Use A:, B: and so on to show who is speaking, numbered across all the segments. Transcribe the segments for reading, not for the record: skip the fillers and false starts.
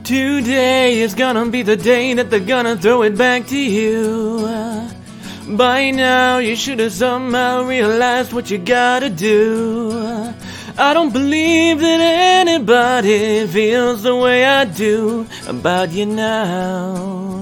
A: Today is gonna be the day that they're gonna throw it back to you. By now you should have somehow realized what you gotta do. I don't believe that anybody feels the way I do about you now.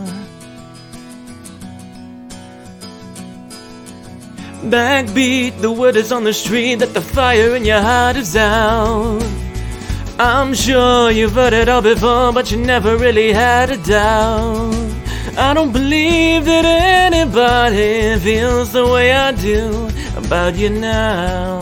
A: Backbeat, the word is on the street that the fire in your heart is out. I'm sure you've heard it all before, but you never really had a doubt. I don't believe that anybody feels the way I do about you now.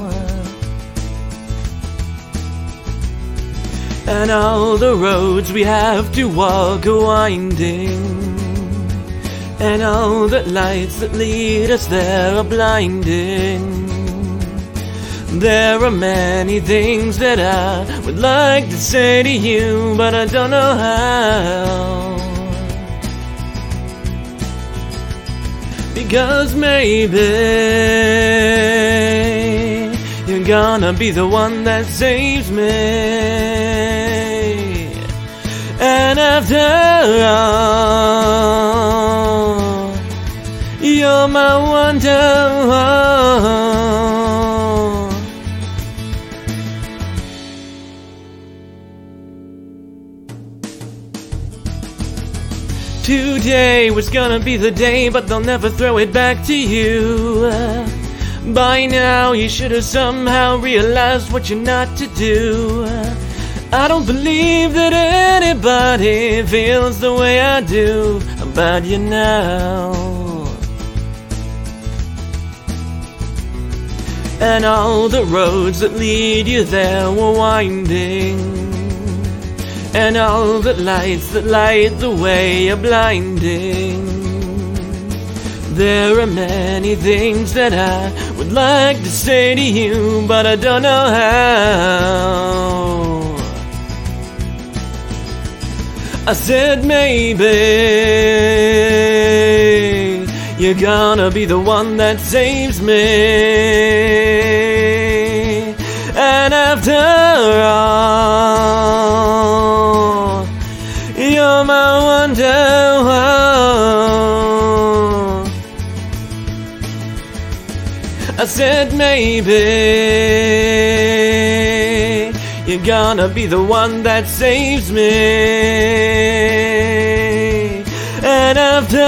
A: And all the roads we have to walk are winding, and all the lights that lead us there are blinding. There are many things that I would like to say to you, but I don't know how. Because maybe you're gonna be the one that saves me. And after all, you're my wonder. Today was gonna be the day, but they'll never throw it back to you. By now you should have somehow realized what you're not to do. I don't believe that anybody feels the way I do about you now. And all the roads that lead you there were winding, and all the lights that light the way are blinding. There are many things that I would like to say to you, but I don't know how. I said maybe you're gonna be the one that saves me. And after all, you're my wonder. I said maybe you're gonna be the one that saves me. And after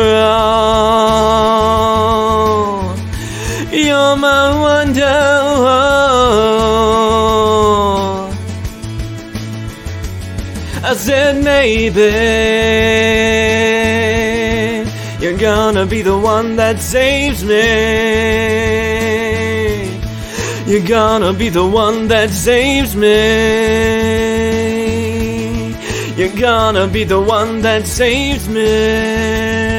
A: all, you're my wonder. I said maybe you're gonna be the one that saves me. You're gonna be the one that saves me. You're gonna be the one that saves me.